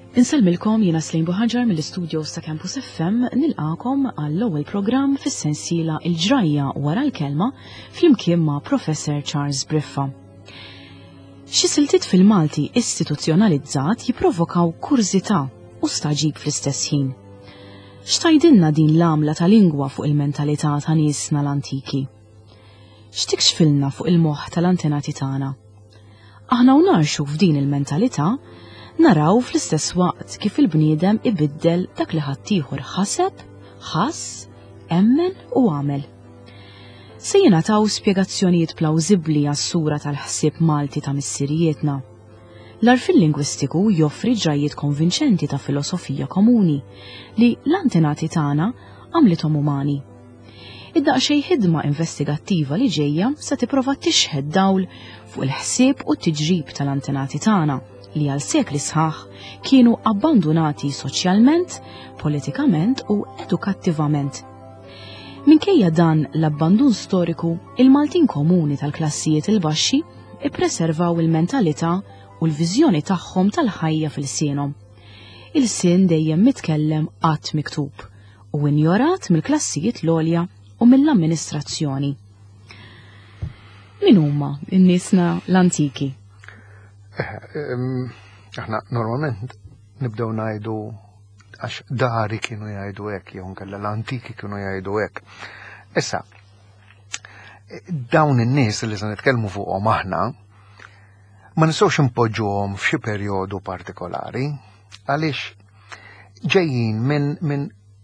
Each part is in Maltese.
Insellmilkom jiena Slejn Buħaġar mill-istudios ta' Campus FM nilqakom għall-ewwel programm fis-sensiela Il-ġrajja wara l-kelma flimkien ma' Professor Charles Briffa. Xi siltiet fil-Malti istituzzjonalizzat jipprovokaw kurżità u staġib fl-istess ħin. X'tajdilna din l-għamla ta' lingwa fuq il-mentalità ta' niesna l-antiki? X'tikxfilna fuq il-moħħ tal-antenati tagħna? Aħna narxu f'din il-mentalità naraw fl-istess waqt kif il-bniedem ibiddel dak li ħaddieħor ħaseb, ħass, emmen u għamel. Se jingħataw spjegazzjonijiet plawżibbli għas-sura tal-ħsieb Malti ta' missirietna. L-arfin lingwistiku joffri ġrajiet konvinċenti ta' filosofija komuni li l-antenati tagħna għamlithom umani. Id-daqsxejn ħidma investigattiva li ġejja se tipprova tixħed dawl fuq il-ħsieb u t-tiġrib tal-antenati tagħna li għal sekli sħaħ kienu abbandonati soċjalment, politikament u edukattivament. Minkejja dan l-abbandun storiku, il-Maltin komuni tal-klassijiet il-baxxi ippreservaw il-mentalità u l-viżjoni tagħhom tal-ħajja fil-sienhom. Il-sien dejjem mitkellem qatt miktub u injorat mill-klassijiet l-għolja u mill-amministrazzjoni. Min huma n-niesna l-antiki? Aħna normalment nibdew ngħidu għax dari kienu jgħidu hekk jew nkella l-antiki kienu jgħidu hekk. Issa dawn in-nies li se nitkellmu fuqhom aħna ma nistgħux impoġġuhom f'xi perjodu partikolari għaliex ġejjin minn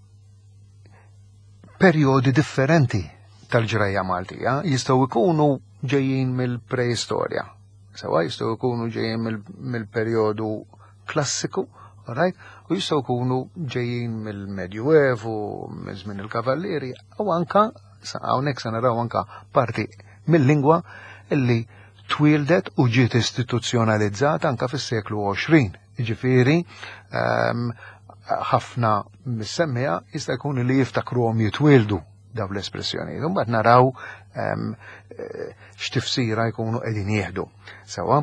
perjodi differenti tal-ġrajja Maltija, jistgħu jkunu ġejjin mill-preistorja. Sewa jistgħu jkunu ġejjin mill-perjodu klassiku, right? U jistgħu jkunu ġejjin mill-Medjuevu, minn il-Kavallieri, u anka hawnhekk se naraw anka parti mill-lingwa illi twildet u ġiet istituzzjonalizzata anka fis-seklu 20. Jiġifieri ħafna mis-semmija jista' jkun li jiftakruhom jitwildu daw l-espressjonijiet. Mbagħad naraw x'tifsira jkunu qegħdin jieħdu. Sewa.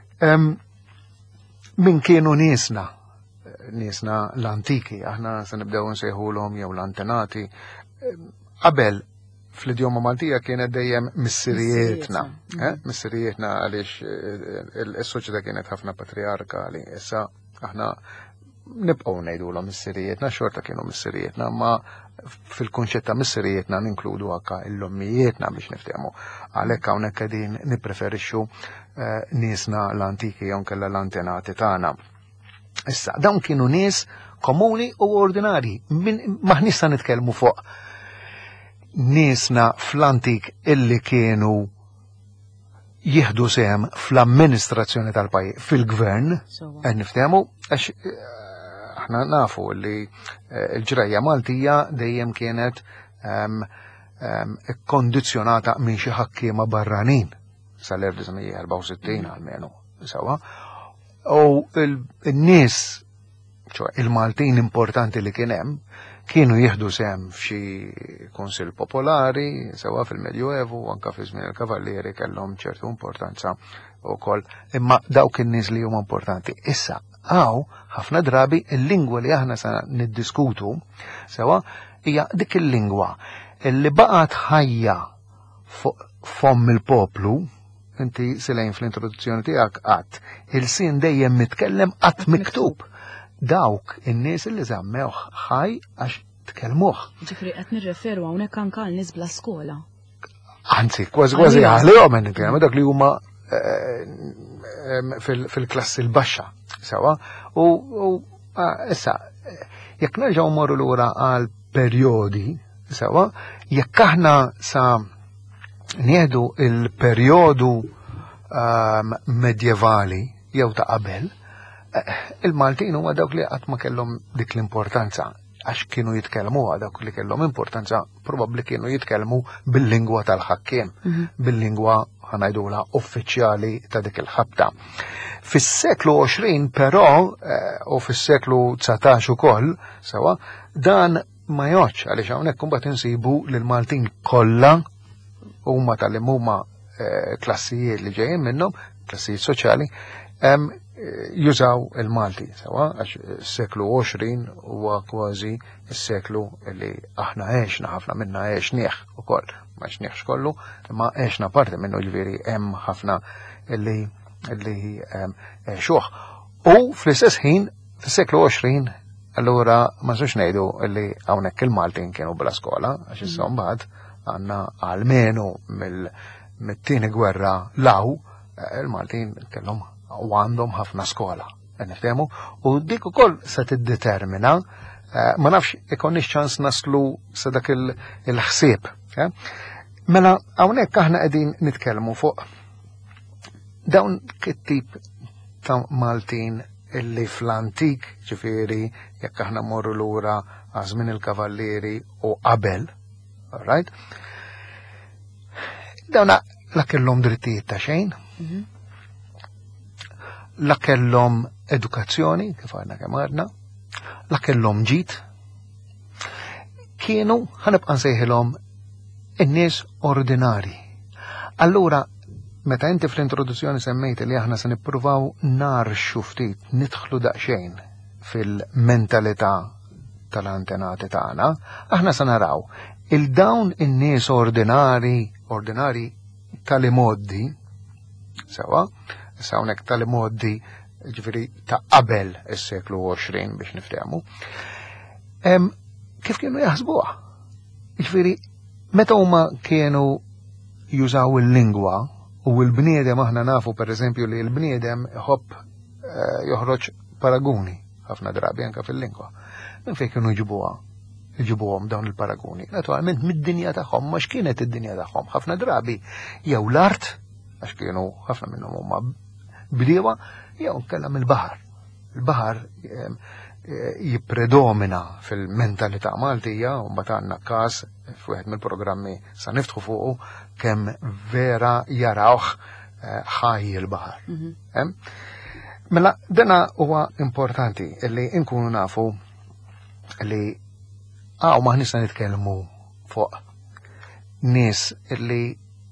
Min kienu niesna l-antiki, aħna se nibdew nsejħulhom jew l-antenati. Qabel fl-idjoma Maltija kienet dejjem missirietna. Missirietna għaliex is-soċjetà kienet ħafna patriarkali. Issa aħna nibqgħu ngħidulhom missirietna, xorta kienu missirietna, ma fil-kunċett ta' missirietna ninkludu anke l-ommijietna biex niftehmu. Għalhekk hawnhekk qegħdin nippreferixxu niesna l-antiki jew nkella l-antenati tagħna. Issa dawn kienu nies komuni u ordinarji. Maħniex se nitkellmu fuq niesna fl-antik illi kienu jieħdu sehem fl-amministrazzjoni tal-pajjiż fil-gvern, niftehmu għax aħna nafu li l-ġrajja Maltija dejjem kienet kondizjonata minn xi ħakkiema barranin sal-1964 almenu. U n-nies, il-Maltin importanti li kien hemm, kienu jieħdu sehem f'xi kunsill popolari, sewa fil-Medjuevu, anke fi żmien il-Kavallieri kellhom ċertu importanza wkoll, imma dawk in-nies li huma importanti. Issa ħafna drabi il-lingwa li aħna sa niddiskutu sewa hija dik il-lingwa illi baqgħet ħajja fomm il-poplu. Inti silejn fl-introduzzjoni tiegħek qatt il-sien dejjem mitkellem qatt miktub. Dawk in-nies li żammewh ħaj għax tkellmuh. Ġifri qed nirreferu hawnhekk anke għal nies bla skola. Anzi, kważi għalihom nitkellem dak li huma fil-klassi l-baxxa. Sewa, u issa, jekk nerġgħu mmorru lura għal perjodi, sewa, jekk aħna sa nieħdu il-perjodu medjevali jew ta' qabel, il-Maltin huma dawk li qatt ma kellhom dik l-importanza għax kienu jitkellmu dawk li kellhom importanza probabbli kienu jitkellmu bil-lingwa tal-ħakkiem, bil-lingwa ħanajdula uffiċjali ta' dik il-ħabta. Fis-seklu 20 però u fis-seklu 19 ukoll sewa dan ma joċ għaliex hawnhekk imbagħad insibu lil Maltin kollha huma tal-huma klassijiet li ġejjin minnhom, klassijiet soċjali, jużaw il-Malti, sawa, għax s-seklu 20 huwa kważi s-seklu li aħna għexna, ħafna minna għexnieħ u koll, ma għexnieħx kollu, ma għexna parti minnu ġviri hemm ħafna li għexuħ. U fl-istess ħin, fis-seklu 20, allura ma sux ngħidu li hawnhekk il-Maltin kienu bla skola, għax issa mbagħad għandna għalmenu mit-tieni gwerra law, il-Maltin kellhom u għandhom ħafna skola, niftehmu, u dik ukoll se tiddetermina, ma nafx ikonniex ċans naslu sa dak il-ħsieb. Mela hawnhekk aħna qegħdin nitkellmu fuq dawn kit-tip ta' Maltin illi fl-antik, ġifieri jekk aħna morru lura għażmin il-kavallieri u qabel, all right? Dawna la kellhom drittijiet ta' xejn, la kellhom edukazzjoni, kif għadna kemm għadna, la kellhom ġid, kienu ħanibqa' nsejħilhom in-nies ordinari. Allura, meta inti fl-introduzzjoni semmejt li aħna se nippruvaw narxu ftit, nidħlu daqsxejn fil-mentalità tal-antenati tagħna, aħna se naraw il-dawn in-nies ordinari tal-imoddi, sewa, issa hawnhekk tal-imoddi ġifieri ta' qabel is-seklu 20 biex niftehmu. Kif kienu jaħsbuha? Ġifieri meta huma kienu jużaw il-lingwa u l-bniedem aħna nafu pereżempju li l-bniedem joħroġ paraguni ħafna drabi anke fil-lingwa. Minn fejn kienu jġibuhom dawn il-paraguni? Naturalment mid-dinja tagħhom, ma x'kienet id-dinja tagħhom. Ħafna drabi jew l-art, għax kienu ħafna minnhom huma bdiewa, jew kellha mill-baħar. Il-baħar jippredomina fil-mentalità Maltija u mbagħad għandna każ f'wieħed mill-programmi sa niftħu fuqu kemm vera jarawh ħaj il-baħar. Mela dana huwa importanti li nkunu nafu li maħniex nitkellmu fuq nies li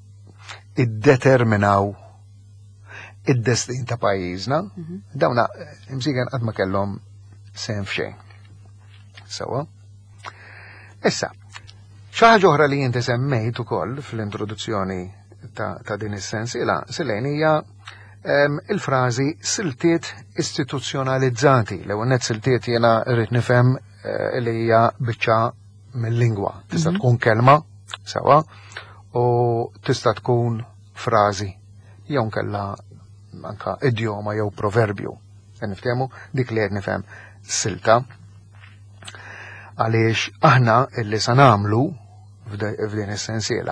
iddeterminaw id-destin ta' pajjiżna, dawna imsigan qatt ma kellhom sehem f'xejn. Sewa. Issa, xi ħaġa oħra li inti semmejt ukoll fl-introduzzjoni ta' din is-sensiela silejn hija il-frażi siltiet istituzzjonalizzati. L-ewwel nett siltiet jiena rrid nifhem li hija biċċa mill-lingwa. Tista' tkun kelma, sewa, u tista' tkun frażi jew nkella anka idioma jew proverbju. Niftehmu dik li qed nifhem silta. Għaliex aħna illi se nagħmlu f'din is-sensiela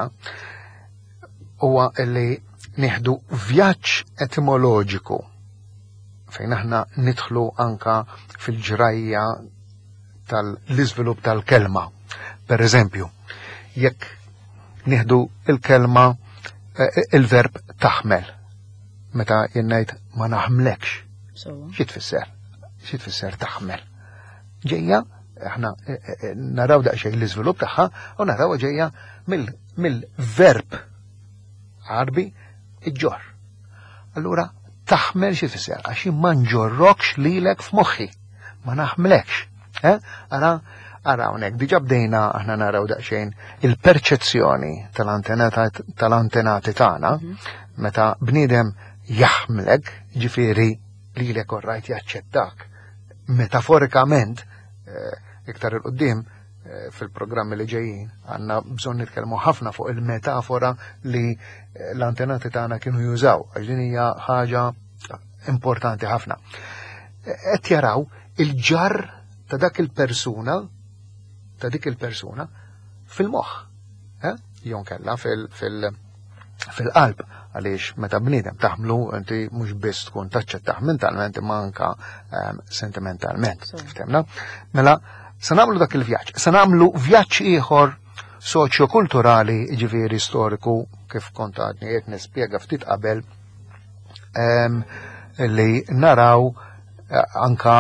huwa illi nieħdu vjaġġ etimoloġiku fejn aħna nidħlu anka fil-ġrajja tal-iżvilupp tal-kelma. Per eżempju, jekk nieħdu il-kelma il-verb taħmel, meta jien ngħid ma naħmlekx. Xi tfisser taħmel? Ġejja aħna naraw daqsxejn l-iżvilupp tagħha u naraw ġejja mill-verb Arbi iġġor. Allura taħmel xi tfisser għax ma nġorrokx lilek f'moħħi, ma naħmlekx. Ara hawnhekk diġà bdejna aħna naraw daqsxejn il-perċezzjoni tal-antenati tagħna meta bniedem jaħmlek, ġifieri lilek orrajt jaċċettak. Metaforikament iktar il-qoddim fil-programmi li ġejjin għandna bżonn nitkellmu ħafna fuq il-metafora li l-antenati tagħna kienu jużaw, għax din hija ħaġa importanti ħafna. Qed jaraw il-ġarr ta' dik il-persuna fil-moħħ, jew nkella fil-qalb, għaliex meta bniedem taħmlu inti mhux biss tkun taċċettaħ mentalment imma anke sentimentalment. Ftemna? Mela se nagħmlu dak il-vjaġġ. Se nagħmlu vjaġġ ieħor soċjokulturali, ġifieri storiku, kif kont għadni qed nispjega ftit qabel, li naraw anka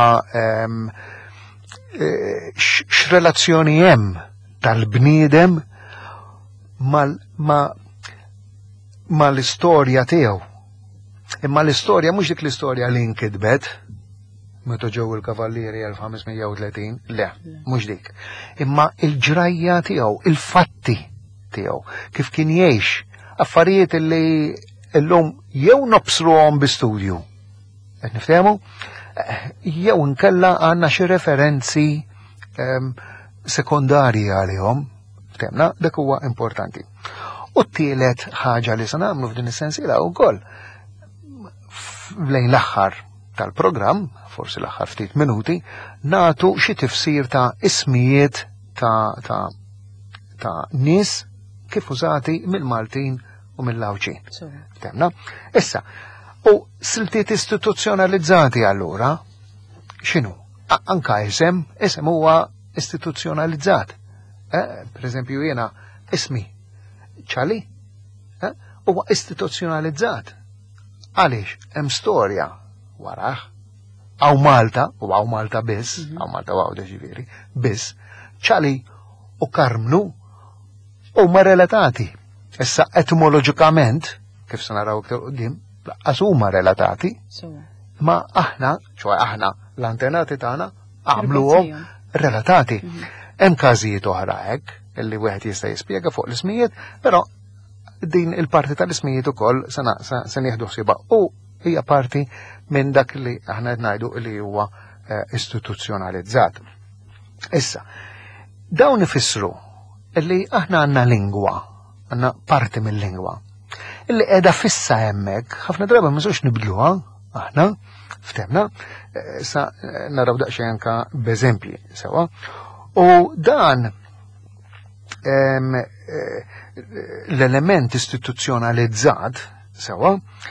x'relazzjoni hemm tal-bniedem mal-istorja tiegħu. Imma l-istorja mhux dik l-istorja li nkidbet meta ġew il-Kavallieri 1530, le, mhux dik. Imma il-ġrajja tiegħu, il-fatti tiegħu, kif kien jgħix affarijiet li llum jew nobsruhom bi studju. Qed niftehmu? Jew inkella għandna xi referenzi sekondarji għalihom, ftemna, dak huwa importanti. U t-tielet ħaġa li se nagħmlu f'din is-sensiela wkoll lejn l-aħħar tal-programm, forsi l-aħħar ftit minuti, nagħtu xi tifsir ta' ismijiet ta' nies kif użati mill-Maltin u mill-Lawċin. Ftemna? Issa, u siltiet istituzzjonalizzati allura, x'inhu? Anka isem huwa istituzzjonalizzat. Per eżempju jiena ismi ċali huwa istituzzjonalizzat. Għaliex hemm storja waraħ. Għaw Malta, u għaw Malta biss, għaw Malta u għaw deġiviri, biss, ċali u Karmnu u ma relatati. Issa etimologikament, kif se naraw iktar qudiem, laqqas huma relatati, ma aħna, ċoj aħna l-antenati tagħna għamluhom relatati. Hemm każijiet oħra hekk, illi wieħed jista' jispjega fuq l-ismijiet, però din il-parti tal-ismijiet ukoll se nieħdu ħsiebha u hija parti minn dak li aħna qed ngħidu li huwa istituzzjonalizzat. Issa, dawn ifissru illi aħna għandna lingwa, għandna parti mill-lingwa, illi qiegħda fissa hemmhekk, ħafna drabi ma nistgħux nibdluha aħna, ftemna, sa naraw daqsxejn anke b'eżempji sewwa. U dan l-element istituzzjonalizzat sewwa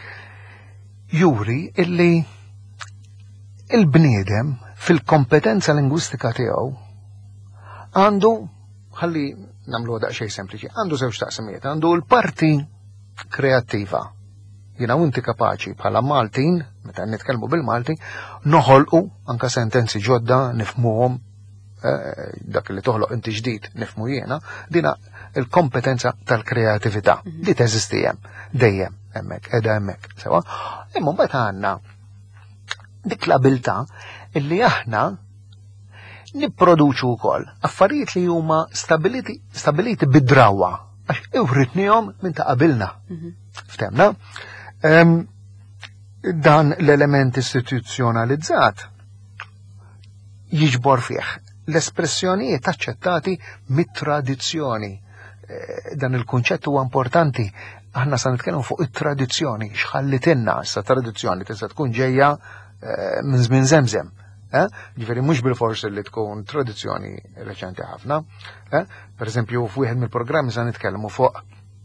juri illi il-bniedem fil-kompetenza lingwistika tiegħu għandu, ħalli nagħmlu daqsxejn sempliċi, għandu żewġ taqsimiet, għandu l-parti kreattiva. Jiena inti kapaċi bħala Maltin, meta nitkellmu bil-Malti, noħolqu anke sentenzi ġodda nifhmuhom dak li toħloq inti ġdid nifhmu jiena, dina il-kompetenza tal-kreatività. Di teżisti hemm, dejjem hemmhekk, qiegħda hemmhekk, sewa. Imma mbagħad għandna dik l-abilità illi aħna nipproduċu wkoll affarijiet li huma stabiliti bid-drawwa għax iwritnihom minn ta' qabilna. Ftemna? Dan l-element istituzzjonalizzat jiġbor fih l-espressjonijiet aċċettati mit-tradizzjoni. Dan il-kunċett huwa importanti. Aħna sa nitkellmu fuq it-tradizzjoni, x'ħallitilna issa tradizzjoni tista' tkun ġejja minn żmien Żemżem. Ġifieri mhux bil-forsi li tkun tradizzjoni reċenti ħafna. Per eżempju, f'wieħed mill-programmi sa nitkellmu fuq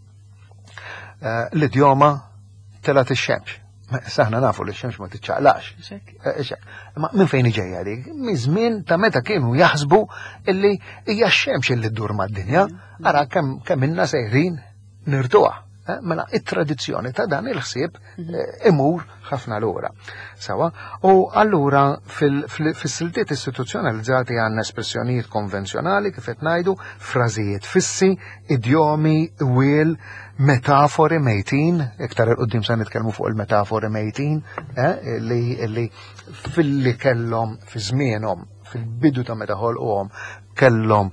l-idjoma telat ix-xemx. Saħna nafu li x-xemx ma tiċċaqlax. Ma minn fejn ġejja dik? Minn żmien ta' meta kienu jaħsbu illi hija x-xemx illi ddur mad-dinja, ara kemm inna sejrin nirduha. Mela it-tradizzjoni ta' dan il-ħsieb imur ħafna lura. Sawa? U allura fis-siltiet istituzzjonalizzati għandna espressjonijiet konvenzjonali kif qed ngħidu, frażijiet fissi, idjomi, wiel, metafori mejtin, iktar il-qoddim sa' nitkellmu fuq il-metafori mejtin, li fil-li kellhom fi żmienhom, fil-bidu ta' meta ħolquhom kellhom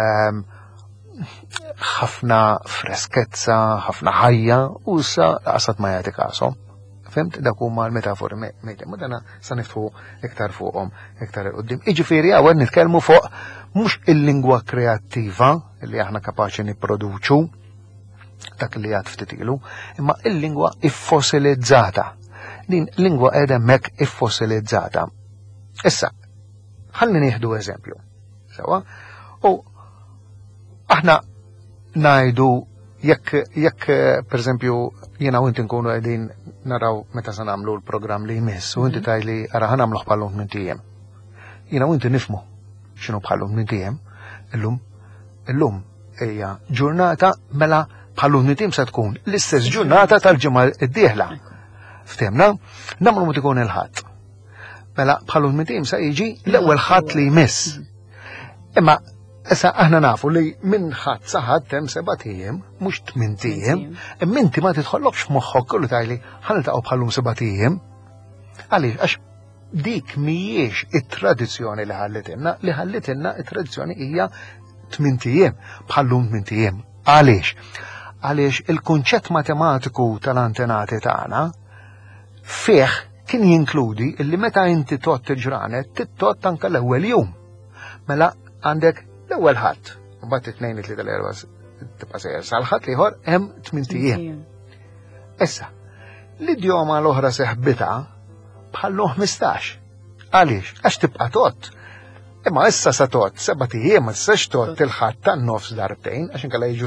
ħafna freskezza, ħafna ħajja, u issa qasat ma jagħti kasom. Fimt, dak huma l-metafori mejtin, ma dana sa niftħu iktar fuqhom, iktar il-qoddim. Jiġifieri hawn nitkellmu fuq mhux il-lingwa kreattiva li aħna kapaċi nipproduċu, dak li għad ftitilu, imma il-lingwa iffosilizzata. Din lingwa qiegħda hemmhekk iffosilizzata. Issa, ħalli nieħdu eżempju. Sewa? U aħna ngħidu jekk pereżempju jiena u inti nkunu qegħdin naraw meta se nagħmlu l-programm li jmiss u inti tgħidli ara ħanagħmluh bħalhom minn tiem. Jiena u inti nifhmu x'inhu bħalhom minn tiem. Illum hija ġurnata mela bħalhom minn tiem se tkun l-istess ġurnata tal-ġimgħa d-dieħla. Ftemna? Nagħmlu mod ikun il-ħadd. Mela bħalhom minn tiem se jiġi l-ewwel ħadd li jmiss. Imma Issa aħna nafu li minn ħadd saħat hemm 7 ijiem, mhux 8 ijiem, imma inti ma tidħollokx f'moħħok kollu tajli ħaniltaqgħu bħalhom 7 ijiem. Għaliex għax dik mhijiex it-tradizzjoni li ħallitilna, it-tradizzjoni hija 8 ijiem, bħallum 8 ijiem. Għaliex? Għaliex il-kunċett matematiku tal-antenati tagħna fih kien jinkludi illi meta inti tot il-ġranet tittot anke l-ewwel jum. Mela għandek l-ewwel ħadd, mbagħad it-tnejn it-tlieta l-erba' tibqa' sejjer sal-ħadd ieħor hemm 8 ijiem. Issa, l-idjoma l-oħra seħbita bħallu 15. Għaliex? Għax tibqa' tot. Imma issa sa tot 7 ijiem ma tistax tot il-ħadd tan-nofs darbtejn għax inkella jiġu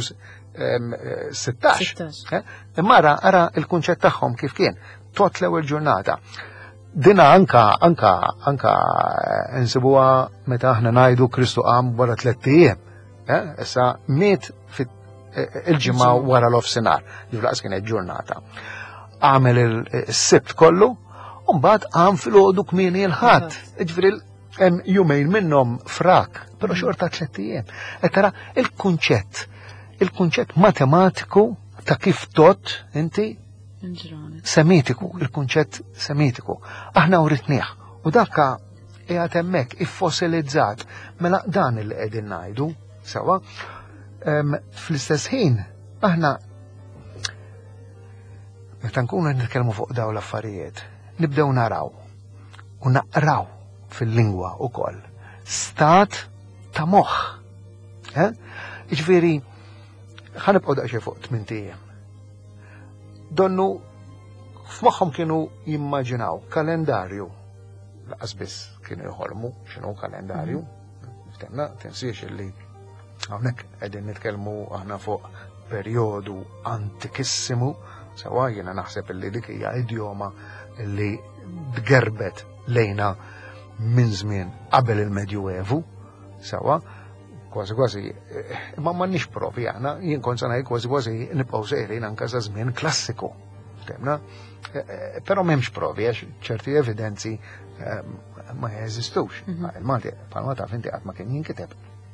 16. Imma ara il-kunċett tagħhom kif kien. Tot l-ewwel ġurnata. Dina anka nsibuha meta aħna ngħidu Kristu qam wara 3 ijiem. Issa miet il-ġimgħa wara l-ofsinhar, jiflaqs kienet ġurnata. Għamel is-sibt kollu, u mbagħad qam filgħodu kmieni l-ħadd. Jiġifieri hemm jumejn minnhom frak, però xorta 3 ijiem. Qed tara il-kunċett matematiku ta' kif tot inti semitiku, il-kunċett semitiku. Aħna uritnieh u dakka qiegħed hemmhekk iffosilizzat mela dan il qegħdin ngħidu sewa. Fl-istess ħin aħna meta nkunu nitkellmu fuq dawn l-affarijiet nibdew naraw u naqraw fil-lingwa wkoll stat ta' moħħ. Jiġifieri ħanibqgħu daqsxejn fuq 8 ijiem. Donnu f'moħħhom kienu jimmaġinaw kalendarju. Laqas biss kienu jħolmu x'inhu kalendarju. Ftemna tinsiex illi hawnhekk qegħdin nitkellmu aħna fuq perjodu antikissimu, sewa jiena naħseb illi dik hija idjoma illi tgerbet lejna minn żmien qabel il-Medjuevu, sewa kważi imma m'għandniex provi aħna jien kont se ngħid kważi nibqgħu sejrin anke sa żmien klassiku. Ftemna? Però m'hemmx provi għax ċerti evidenzi ma jeżistux. Il-Malti bħalma taf inti qatt ma kien jinkiteb.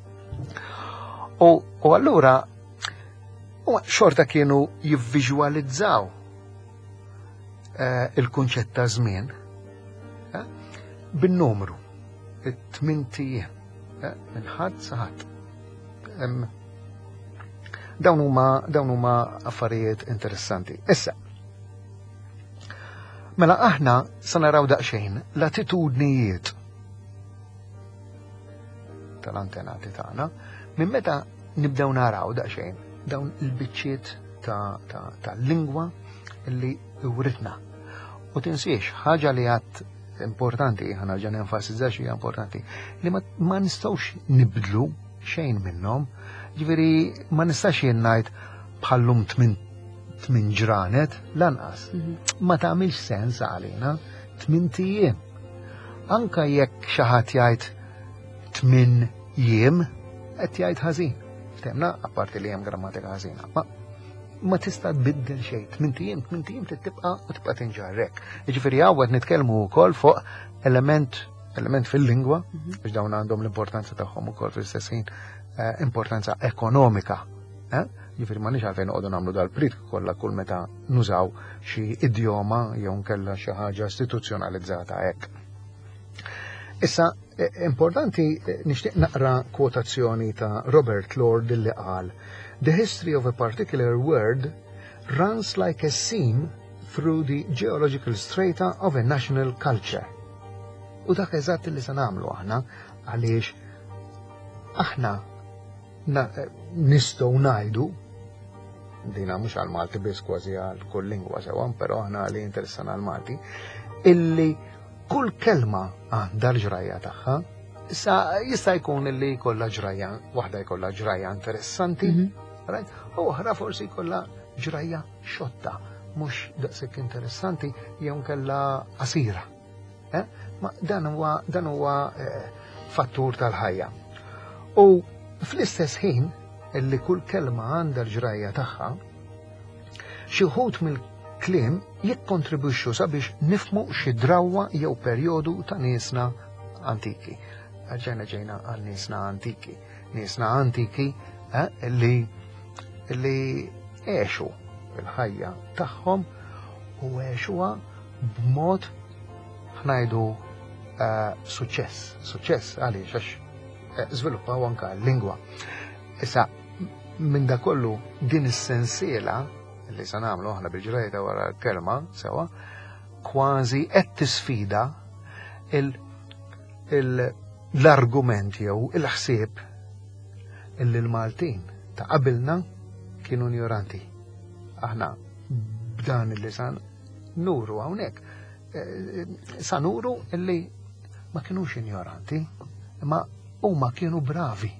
U allura xorta kienu jivviżwalizzaw il-kunċett ta' żmien bin-numru, it-8 ijiem minn ħadd sa ħadd. Dawn huma affarijiet interessanti. Issa, mela aħna sa naraw daqsxejn l-attitudnijiet tal-antenati tagħna minn meta nibdew naraw daqsxejn dawn il-biċċiet tal-lingwa li writna. U tinsiex ħaġa li għad importanti, ħana ġan enfasizzax hija importanti, li ma nistgħux nibdlu xejn minnhom, ġifieri ma nistax jien ngħid bħallum 8 ġranet lanqas. Ma tagħmilx sens għalina 8 ijiem. Anka jekk xi ħadd jgħid 8 ijiem qed jgħid ħażin. Ftemna apparti li hemm grammatika ħażina. Ma tista' tbiddel xejn. 8 ijiem tibqa' u tibqa' tinġarrek. Jiġifieri hawn nitkellmu wkoll fuq element fil-lingwa, biex dawn għandhom l-importanza tagħhom ukoll fl-istess ħin importanza ekonomika. Jiġifieri m'għandniex għalfejn noqogħdu nagħmlu dal-prit kollha kull meta nużaw xi idjoma jew nkella xi ħaġa istituzzjonalizzata hekk. Issa importanti nixtieq naqra kwotazzjoni ta' Robert Lord illi qal: "The history of a particular word runs like a seam through the geological strata of a national culture." U dak eżatt li se nagħmlu aħna għaliex aħna nistgħu ngħidu dina mhux għal Malti biss kważi għal kull lingwa sewa, però aħna li interessana għal Malti illi kull kelma għandha l-ġrajja tagħha. Issa jista' jkun illi jkollha ġrajja, waħda jkollha ġrajja interessanti, u oħra forsi jkollha ġrajja xotta, mhux daqshekk interessanti jew nkella qasira. Ma dan huwa fattur tal-ħajja. U fl-istess ħin illi kull kelma għandha l-ġrajja tagħha, xi wħud mill-kliem jikkontribwixxu sabiex nifhmu xi drawwa jew perjodu ta' niesna antiki. ġejna għal nisna antiki. Nisna antiki li eħxu il-ħajja tagħhom u eħxuha b'mod ħnajdu suċċess għaliex għax żviluppaw anke l-lingwa. Issa minn da kollu din is-sensiela li se nagħmlu aħna bil-ġrajta wara l-kelma sewa kważi qed tisfida l-argument jew il-ħsieb illi l-Maltin ta' qabilna kienu ignoranti. Aħna b'dan il-lisan nuru hawnhekk. Sa nuru illi ma kienux ignoranti, imma huma kienu bravi.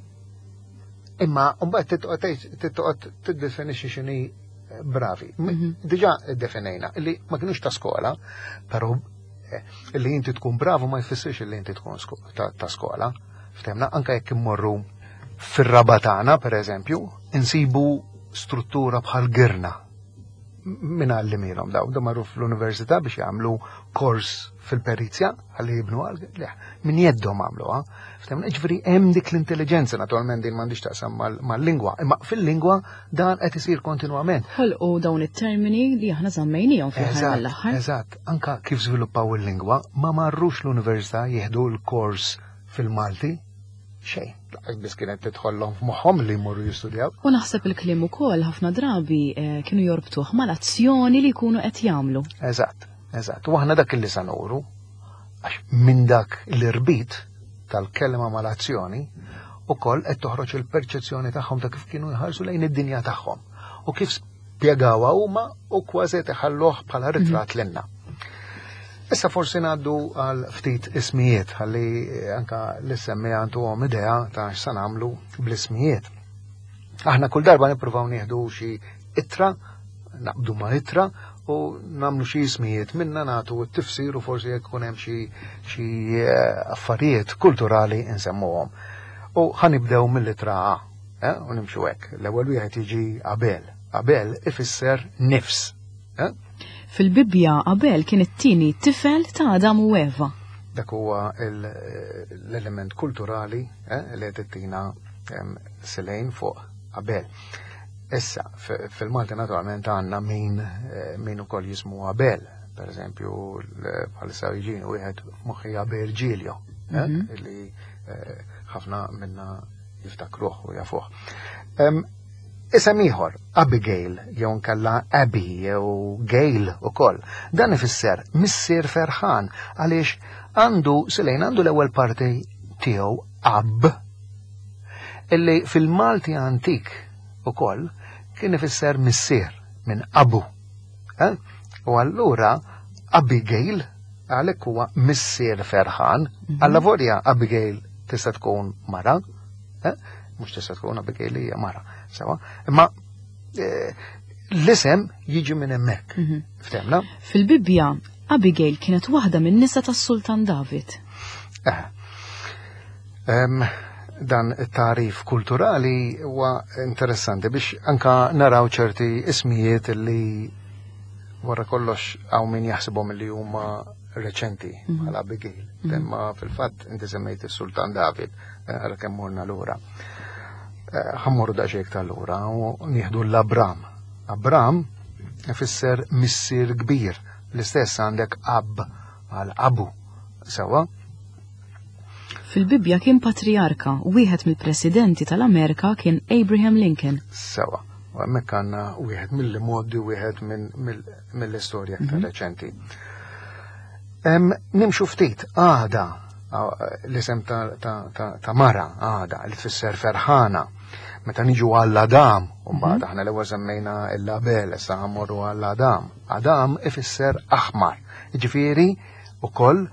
Imma mbagħad tittoqgħod tiddefinixxi x'inhi bravi. Diġà iddefinejna illi ma kienux ta' skola, però illi inti tkun bravu ma jfissirx illi inti tkun ta' skola. Ftemna anke jekk immorru fir-Rabatana, pereżempju, insibu struttura bħal girna. Min għallimilhom daw marru fl-università biex jagħmlu kors fil-perizja ħalli jibnu min jeddhom għamluha. Ftemna ġifieri hemm dik l-intelligenza naturalment din m'għandix taqsam mal-lingwa, imma fil-lingwa dan qed isir kontinwament. Ħolqu dawn it-termini li aħna żammejnihom fl-aħħar mill-aħħar. Eżatt, anke kif żviluppaw il-lingwa ma marrux l-università jieħdu l-kors fil-Malti xejn. Biss kienet tidħollhom f'moħħhom li jmorru jistudjaw. U naħseb il-kliem ukoll ħafna drabi kienu jorbtuh mal-azzjoni li jkunu qed jagħmlu. Eżatt. U aħna dak li se nuru għax minn dak l-irbit tal-kelma mal-azzjoni ukoll qed toħroġ il-perċezzjoni tagħhom ta' kif kienu jħarsu lejn id-dinja tagħhom u kif spjegawha huma u kważi teħalluh bħala ritratt lilna. Issa forsi ngħaddu għal ftit ismijiet ħalli anke l-issemmi għandhom idea ta' x'se nagħmlu bl-ismijiet. Aħna kull darba nippruvaw nieħdu xi ittra, naqbdu ma' ittra u nagħmlu xi ismijiet minna nagħtu t-tifsir u forsi jekk ikun hemm xi affarijiet kulturali insemmuhom. U ħanibdew mill-ittra A, u nimxu hekk. L-ewwel wieħed jiġi Abel. Abel ifisser nifs. Fil-Bibbja Abel kien it-tieni tifel ta' Adam u Eva. Dak huwa l-element kulturali li qed ittina silejn fuq Abel. Issa fil-Malti naturalment għandna min ukoll jismu Abel. Pereżempju bħalissa jiġini wieħed f'moħħi Abel Ġiljo, li ħafna minna jiftakruh u jafuh. Isem ieħor, Abigail, jew nkella Abby jew Gail ukoll. Dan ifisser missier ferħan għaliex għandu l-ewwel parti tiegħu Ab, illi fil-Malti antik ukoll kien ifisser missier minn Abu. U allura Abigail għalhekk huwa missier ferħan, alla volja Abigail tista' tkun mara, mhux tista' tkun Abigail hija mara. Imma l-isem jiġi minn hemmhekk. Ftemna? Fil-Bibbja Abigail kienet waħda minn nisa tas-Sultan David. Dan it-tarif kulturali huwa interessanti biex anka naraw ċerti ismijiet li wara kollox hawn min jaħsibhom li huma reċenti bħal Abigail. Imma fil-fatt inti semmejt is-Sultan David għal kemm morna lura. Ħammurru daċek tal-ura u nieħdu l-Abram. Abram ifisser missier kbir. L-istess għandek Ab għal Abu. Sewa? Fil-Bibbja kien patriarka u wieħed mill-presidenti tal-Amerika kien Abraham Lincoln. Sewa. U hemmhekk għandna wieħed mill-modi wieħed mill-istorja aktar reċenti. Nimxu ftit għada l-isem ta' mara għada li tfisser ferħana. Meta niġu għall-Adam, mbagħad aħna l-ewwel semmejna l-Abel, issa ħammorru għall-Adam. Adam ifisser aħmar. Jiġifieri ukoll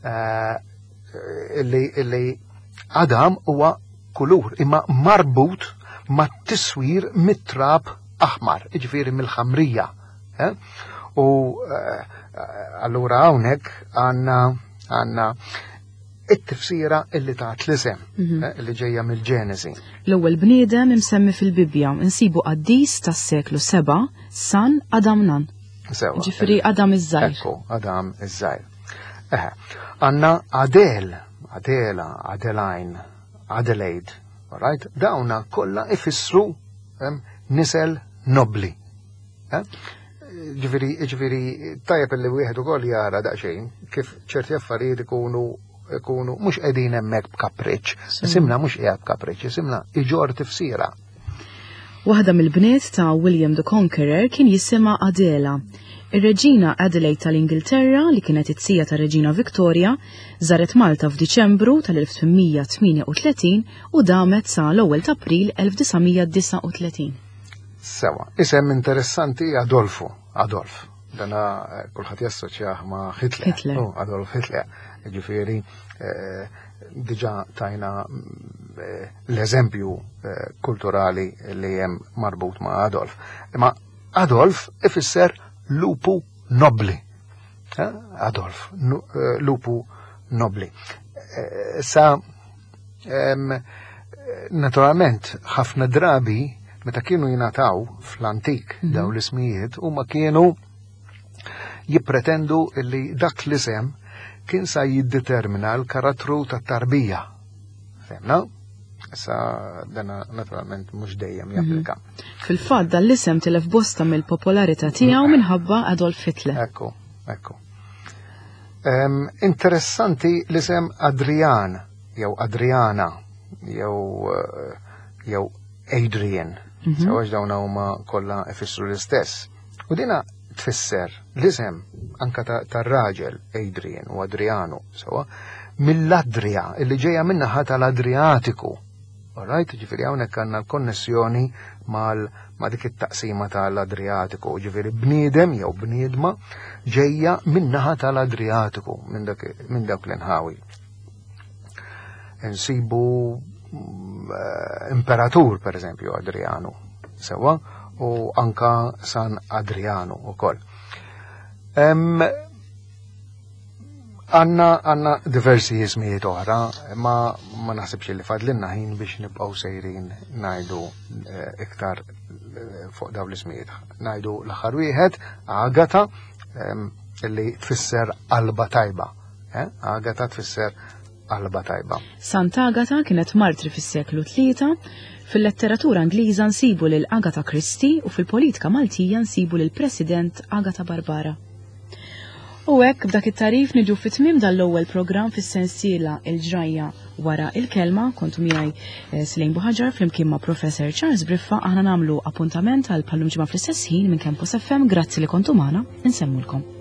illi Adam huwa kulur imma marbut ma' tiswir mit-trab aħmar, jiġifieri mill-ħamrija. U allura hawnhekk għandna it-tifsira illi taħt l-isem, illi ġejja mill-Ġenesi. L-ewwel bniedem imsemmi fil-Bibbja insibu qaddis tas-seklu 7 San Adamnan. Ġifieri Adam iż-żgħir. Ekku, Adam iż-żgħir. Għandna Adel, Adela, Adeline, Adelaide, all right? Dawna kollha ifissru nisel nobli. Ġifieri tajjeb li wieħed ukoll jara daqsxejn kif ċerti affarijiet ikunu mhux qegħdin hemmhekk b'kapriċċ. Isimna mhux qiegħed b'kapriċċ, isimna iġor tifsira. Waħda mill-bniet ta' William the Conqueror kien jisimha Adela. Ir-Reġina Adelaide tal-Ingilterra li kienet it-sija ta' Reġina Victoria żaret Malta f'Diċembru tal-1838 u damet sa l-ewwel ta' April 1939. Sewa, isem interessanti Adolf. Dana kulħadd jassoċjah ma' Hitler. Adolf Hitler. Ġifieri diġà tajna l-eżempju kulturali li hemm marbut ma' Adolf. Ma Adolf ifisser lupu nobli. Adolf, lupu nobli. Naturalment, ħafna drabi meta kienu jingħataw fl-antik daw l-ismijiet huma kienu jippretendu li dak l-isem kien sa jiddetermina l-karattru tat-tarbija. Femna? Issa dana naturalment mhux dejjem japplika. Fil-fatt dan l-isem tilef bosta mill-popolarità tiegħu minħabba Adolf Hitler. Ekku. Interessanti l-isem Adrian, jew Adriana, jew Adrian. Sawax dawna huma kollha ifissru l-istess. U dina tfisser l-isem anka tar-raġel Adrian u Adriano, sawa, mill-Adria, illi ġejja minnaħa tal-Adriatiku. Alright, ġifieri hawnhekk għandna l-konnessjoni ma' dik it-taqsima tal-Adriatiku, ġifieri bniedem jew bniedma ġejja minnaħa tal-Adriatiku minn dawk l-inħawi. Insibu imperatur, per eżempju, Adriano, sewa, u anka San Adriano ukoll. Għanna diversi jismijiet oħra, ma naħsibx li fadlinna ħin biex nibqgħu sejrin ngħidu iktar fuq dawn l-ismijiet. Ngħidu l-aħħar wieħed Agata li tfisser qalba tajba. Agata tfisser qalba tajba. Sant'Agata kienet martri fis-seklu 3, fil-letteratura Ingliża nsibu lil Agatha Christie u fil-politika Maltija nsibu lil President Agata Barbara. U hekk b'dak it-tarif niġu fit-tmiem dal-ewwel programm fis-sensiela il-ġrajja wara il-kelma kontu miegħi Silejn Buħaġar flimkien ma' Professor Charles Briffa aħna nagħmlu appuntament għal pallum ġimgħa fl-istess ħin minn Campus FM. Grazzi li kontu magħna, insemmulkom.